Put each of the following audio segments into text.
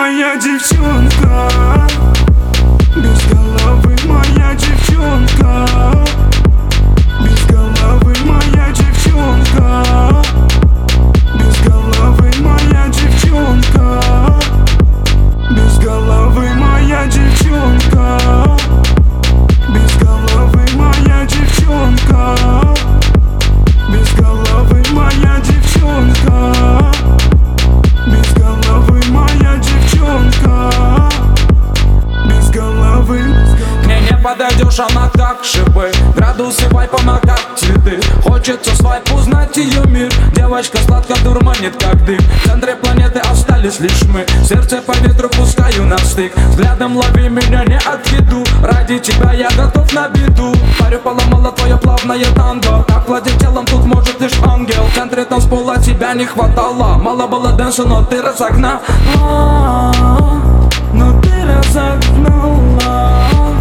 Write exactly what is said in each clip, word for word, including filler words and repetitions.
моя девчонка, без головы моя девчонка, без головы моя девчонка, без головы моя девчонка, без головы моя девчонка, без головы моя девчонка, без головы моя девчонка, без головы моя девчонка, без головы. К ней не подойдешь, она как шипы, градусы вайпа, она как цветы. Хочется свайп узнать ее мир. Девочка сладко дурманит, как дым. В центре планеты остались лишь мы. Сердце по ветру пускаю на стык. Взглядом лови меня, не отведу. Ради тебя я готов на беду. Парю поломала твое плавное танго. Так владеть телом тут может лишь ангел. В центре танцпола тебя не хватало. Мало было дэнса, но ты разогнал. Но ты разогнала.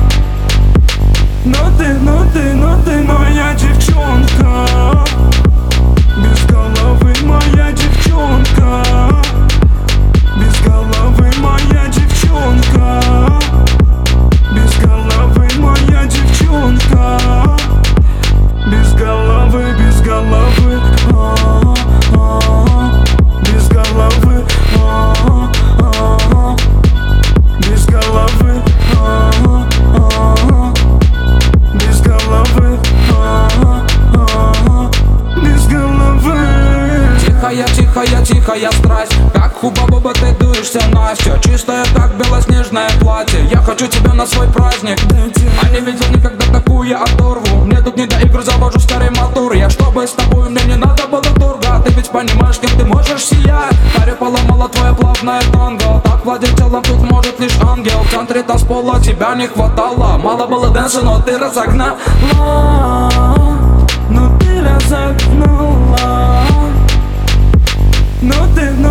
Но ты, но ты, но ты моя девчонка, без головы моя девчонка, без головы моя девчонка, без головы моя девчонка, без головы, без головы, а-а-а, без головы, а-а-а, без головы, а-а-а, без головы, а-а-а, без головы. Тихая, тихая, тихая страсть, как хуба-буба ты дуешься, Настя. Чистая, как белоснежное платье. Я хочу тебя на свой праздник. А не видел никогда такую оторву. Мне тут не до игр, завожу старый мотор. Я чтобы с тобой, мне не надо было торга. Ты ведь понимаешь, кем ты можешь сиять. Парю поломала твое плавное танго. Так владеть телом тут может лишь ангел. В центре танцпола тебя не хватало. Мало было дэнса, но ты разогнала. Но ты разогнала. Но ты,